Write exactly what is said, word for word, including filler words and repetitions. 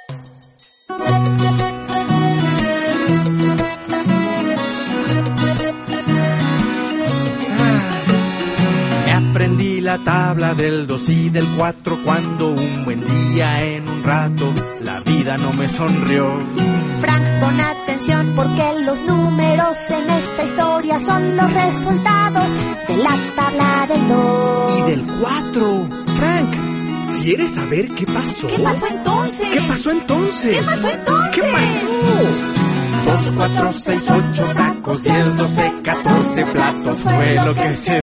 Me aprendí la tabla del dos y del cuatro cuando un buen día en un rato la vida no me sonrió. Frank, pon atención porque los números en esta historia son los resultados de la tabla del dos. Y del cuatro. Frank, ¿quieres saber qué pasó? ¿Qué pasó entonces? ¿Qué pasó entonces? ¿Qué pasó entonces? ¿Qué pasó? Dos, cuatro, seis, ocho tacos, diez, doce, catorce platos fue lo que se